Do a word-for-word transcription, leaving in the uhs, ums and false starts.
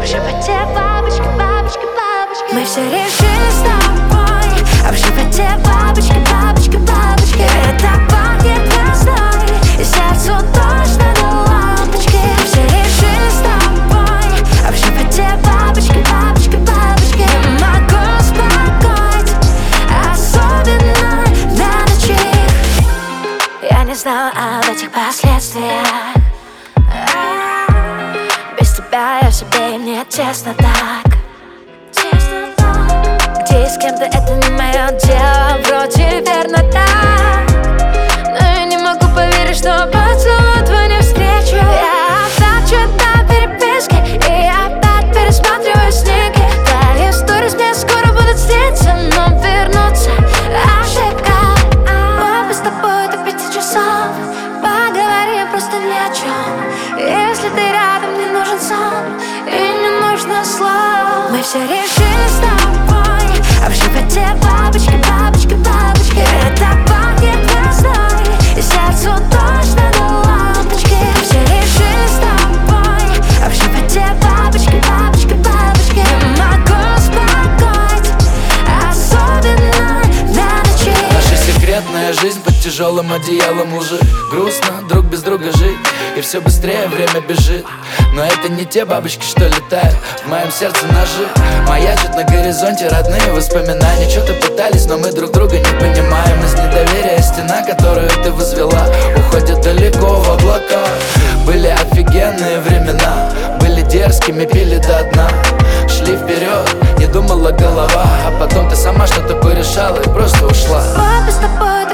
животе бабочка, бабочка, бабочка. Мы все решили с тобой, а в животе бабочка, бабочка, бабочка. Это пахнет весной, и сердцу точно до лампочки. Мы все решили с тобой, а в животе бабочка, бабочка, бабочка. Не могу успокоить, особенно на ночи. Я не знала об этих последствиях. Без тебя я в себе, и мне честно так. Честно так. Где и с кем-то это не мое дело, вроде верно так. Но я не могу поверить, что поцелуй твой не встречу. Я опять читаю переписки, и я опять пересматриваю снимки. Твои сторис мне скоро будут сниться, но вернуться ошибка. Мы с тобой до пяти часов поговорим просто ни о чем. Если ты рядом, не нужен сон и не нужно слов. Мы все решили с тобой, а в животе бабочка, бабочка, бабочка. Это пахнет весной, и сердцу точно до лампочки. Мы все решили с тобой, а в животе бабочка, бабочка, бабочка. Не могу успокоить, особенно на ночи. Наша секретная жизнь под тяжелым одеялом лжи. Грустно друг без друга жить, и все быстрее время бежит. Но это не те бабочки, что летают в моем сердце ножи. Маячат на горизонте родные воспоминания. Что-то пытались, но мы друг друга не понимаем. Из недоверия стена, которую ты возвела, уходит далеко в облака. Были офигенные времена, были дерзкими, пили до дна. Шли вперед, не думала голова, а потом ты сама что такое решала и просто ушла. Вот мы с тобой